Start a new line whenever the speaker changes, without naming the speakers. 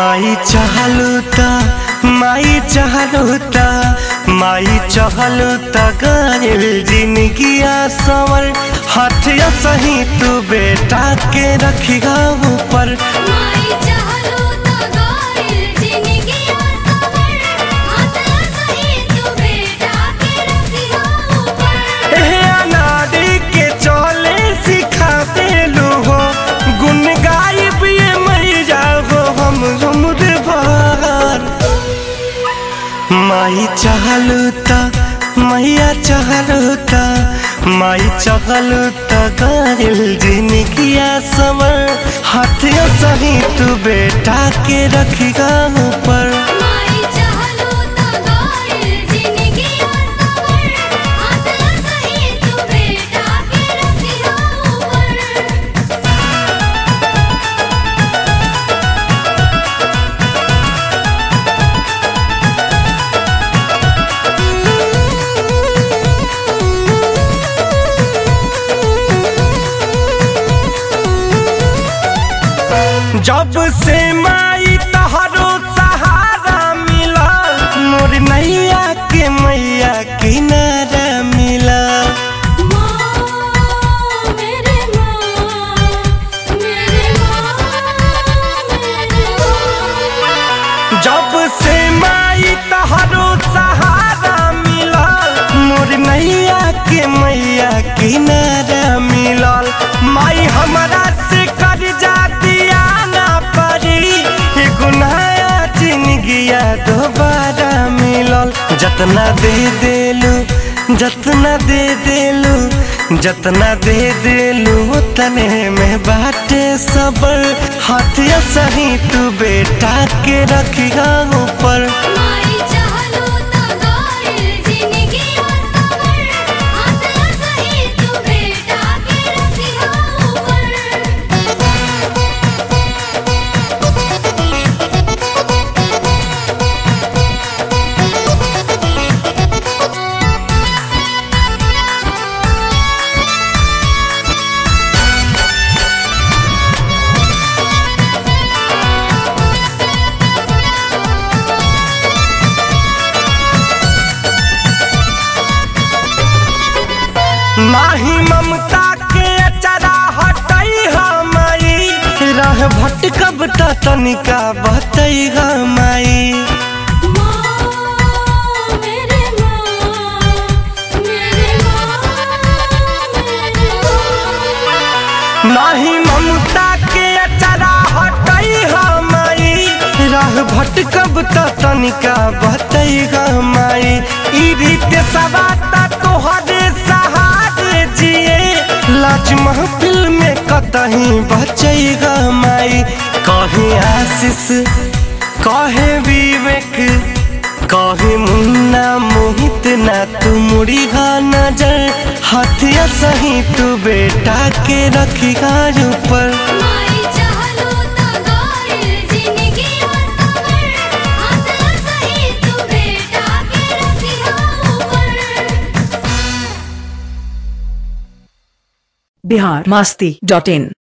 माई चाहलू ता गायल जिंदगिया सवर हाथिया सही तू बेटा के रखिगा ऊपर। अनाड़ी के चले सिखा देलू हो गुन गायब ये मैया हो हम रे भार। माई चाहलू ता मैया चाहलू ता माई चाहलू ता गायल जिंदगिया सवर हाथिया सही तू बेटा के रखिगा ऊपर। जब से माई तोहरो सहारा मिलल मोर नैया के मैया किनारा मिलल। जब से माई तोहरो सहारा मिलल मोर नैया के मैया किनारा मिलल। माई हमरा से कर जातिया जिंदगिया दोबारा मिलल। जतना दे देलू उतने में बाटे सबर हाथिया सही तू बेटा के रखिगा ऊपर। माही ममता के अचरा हटई माई राह भटकब त तनिका बतई माई। माही ममता के अचरा हटई माई राह भटकब त तनिका बतई माई। ई रीत सवाता तोहरे लाज महफिल में कतही बचैगा माई। कहे आशीष कहे विवेक कहे मुन्ना मोहित ना तू मुड़ीगा नजर हाथिया सही तू बेटा के रखिगा ऊपर।
biharmasti.in